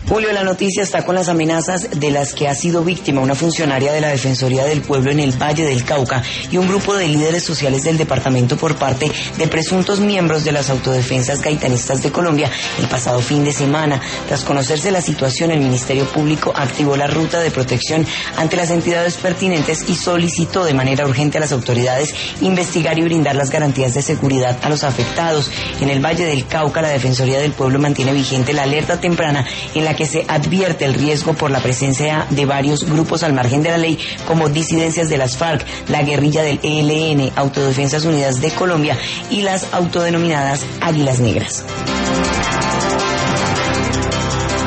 Julio, la noticia está con las amenazas de las que ha sido víctima una funcionaria de la Defensoría del Pueblo en el Valle del Cauca y un grupo de líderes sociales del departamento por parte de presuntos miembros de las autodefensas gaitanistas de Colombia el pasado fin de semana. Tras conocerse la situación, el Ministerio Público activó la ruta de protección ante las entidades pertinentes y solicitó de manera urgente a las autoridades investigar y brindar las garantías de seguridad a los afectados. En el Valle del Cauca, la Defensoría del Pueblo mantiene vigente la alerta temprana en la que se advierte el riesgo por la presencia de varios grupos al margen de la ley, como disidencias de las FARC, la guerrilla del ELN, Autodefensas Unidas de Colombia y las autodenominadas Águilas Negras.